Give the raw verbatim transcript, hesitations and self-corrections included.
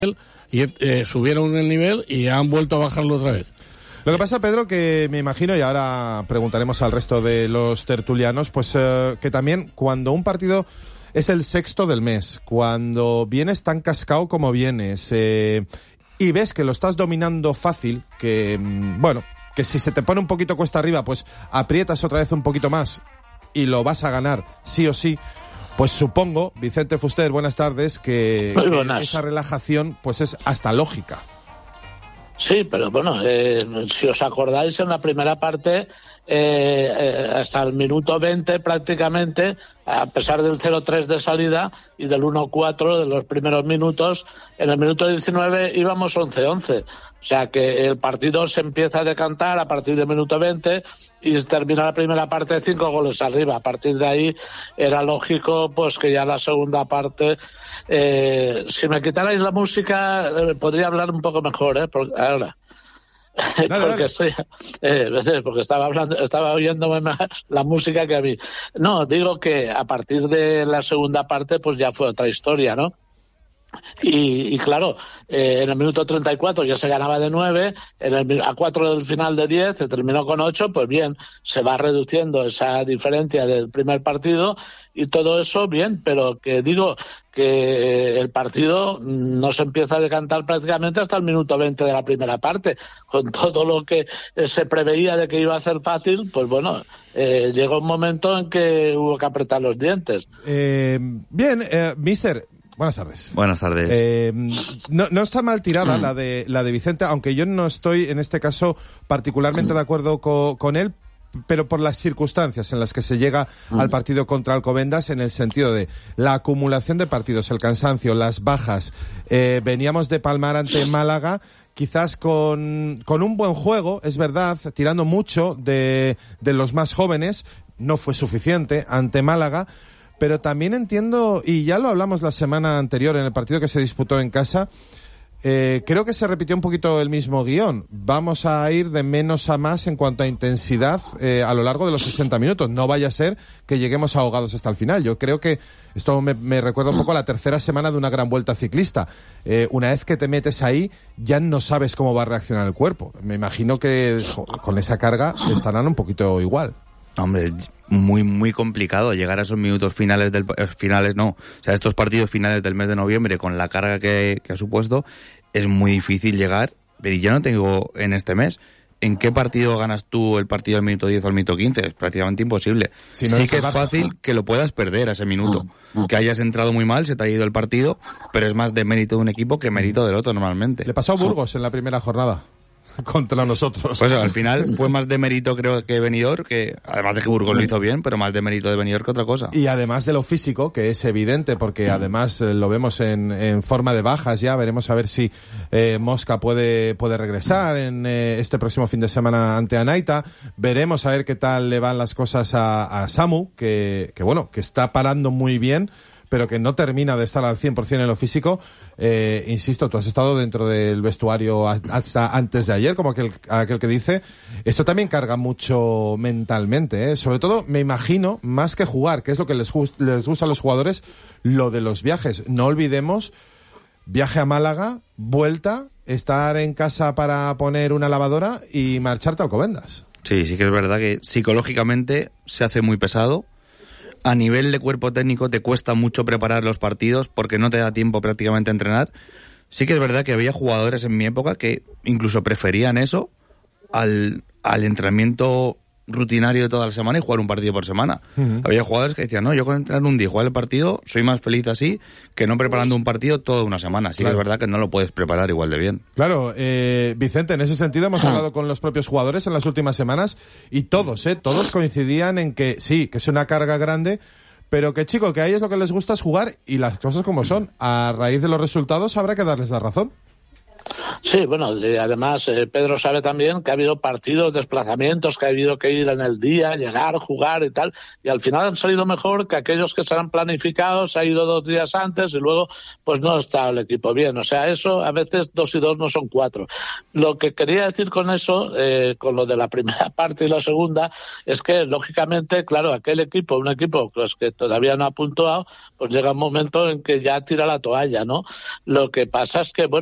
y eh, subieron el nivel y han vuelto a bajarlo otra vez. Lo que pasa, Pedro, que me imagino, y ahora preguntaremos al resto de los tertulianos, pues eh, que también cuando un partido es el sexto del mes, cuando vienes tan cascado como vienes, eh, y ves que lo estás dominando fácil, que, bueno, que si se te pone un poquito cuesta arriba, pues aprietas otra vez un poquito más y lo vas a ganar sí o sí, pues supongo, Vicente Fuster, buenas tardes, que, que esa relajación pues es hasta lógica. Sí, pero bueno, eh, si os acordáis, en la primera parte, eh, eh, hasta el minuto veinte prácticamente, a pesar del cero tres de salida y del uno cuatro de los primeros minutos, en el minuto diecinueve íbamos once once. O sea que el partido se empieza a decantar a partir del minuto veinte y termina la primera parte de cinco goles arriba. A partir de ahí era lógico pues que ya la segunda parte, eh, si me quitarais la música, eh, podría hablar un poco mejor, ¿eh? Porque, ahora. Dale, porque dale. Estoy, eh, porque estaba hablando, estaba oyéndome más la música que a mí. No, digo que a partir de la segunda parte pues ya fue otra historia, ¿no? Y, y claro, eh, en el minuto treinta y cuatro ya se ganaba de nueve, en el, a cuatro del final de diez se terminó con ocho, pues bien, se va reduciendo esa diferencia del primer partido y todo eso bien, pero que digo que el partido no se empieza a decantar prácticamente hasta el minuto veinte de la primera parte, con todo lo que se preveía de que iba a ser fácil, pues bueno, eh, llegó un momento en que hubo que apretar los dientes. Eh, bien, eh, mister... Buenas tardes. Buenas tardes. Eh, no, no está mal tirada la de la de Vicente, aunque yo no estoy en este caso particularmente de acuerdo co, con él, pero por las circunstancias en las que se llega al partido contra Alcobendas, en el sentido de la acumulación de partidos, el cansancio, las bajas. Eh, veníamos de palmar ante Málaga, quizás con, con un buen juego, es verdad, tirando mucho de, de los más jóvenes, no fue suficiente ante Málaga. Pero también entiendo, y ya lo hablamos la semana anterior en el partido que se disputó en casa, eh, creo que se repitió un poquito el mismo guión. Vamos a ir de menos a más en cuanto a intensidad eh, a lo largo de los sesenta minutos. No vaya a ser que lleguemos ahogados hasta el final. Yo creo que esto me, me recuerda un poco a la tercera semana de una gran vuelta ciclista. Eh, una vez que te metes ahí, ya no sabes cómo va a reaccionar el cuerpo. Me imagino que con esa carga estarán un poquito igual. Hombre, muy, muy complicado llegar a esos minutos finales del, finales no, o sea, estos partidos finales del mes de noviembre con la carga que, que ha supuesto, es muy difícil llegar, pero yo no tengo en este mes, ¿en qué partido ganas tú el partido del minuto diez o el minuto quince? Es prácticamente imposible. Si no sí que es fácil que lo puedas perder a ese minuto, que hayas entrado muy mal, se te ha ido el partido, pero es más de mérito de un equipo que mérito del otro normalmente. Le pasó a Burgos en la primera jornada contra nosotros. Pues al final fue más de mérito creo que Benidorm, que además de que Burgos lo hizo bien, pero más de mérito de Benidorm que otra cosa. Y además de lo físico, que es evidente, porque además eh, lo vemos en, en forma de bajas ya, veremos a ver si eh, Mosca puede, puede regresar en eh, este próximo fin de semana ante Anaita, veremos a ver qué tal le van las cosas a, a Samu, que, que bueno, que está parando muy bien, pero que no termina de estar al cien por ciento en lo físico. Eh, insisto, tú has estado dentro del vestuario hasta antes de ayer, como aquel, aquel que dice, esto también carga mucho mentalmente, ¿eh? Sobre todo, me imagino, más que jugar, que es lo que les, les gusta a los jugadores, lo de los viajes. No olvidemos, viaje a Málaga, vuelta, estar en casa para poner una lavadora y marcharte a Alcobendas. Sí, sí que es verdad que psicológicamente se hace muy pesado. A nivel de cuerpo técnico te cuesta mucho preparar los partidos porque no te da tiempo prácticamente a entrenar. Sí que es verdad que había jugadores en mi época que incluso preferían eso al, al entrenamiento rutinario de toda la semana y jugar un partido por semana. Uh-huh. Había jugadores que decían, no, yo con entrenar un día y jugar el partido soy más feliz así que no preparando un partido toda una semana. Sí, claro. Que es verdad que no lo puedes preparar igual de bien. Claro, eh, Vicente, en ese sentido hemos hablado con los propios jugadores en las últimas semanas y todos, eh, todos coincidían en que sí, que es una carga grande, pero que, chico, que a ellos lo que les gusta es jugar y las cosas como son. A raíz de los resultados habrá que darles la razón. Sí, bueno, y además eh, Pedro sabe también que ha habido partidos, desplazamientos, que ha habido que ir en el día, llegar, jugar y tal, y al final han salido mejor que aquellos que se han planificado, se ha ido dos días antes y luego pues no está el equipo bien. O sea, eso a veces dos y dos no son cuatro. Lo que quería decir con eso, eh, con lo de la primera parte y la segunda, es que lógicamente, claro, aquel equipo, un equipo pues, que todavía no ha puntuado, pues llega un momento en que ya tira la toalla, ¿no? Lo que pasa es que, bueno,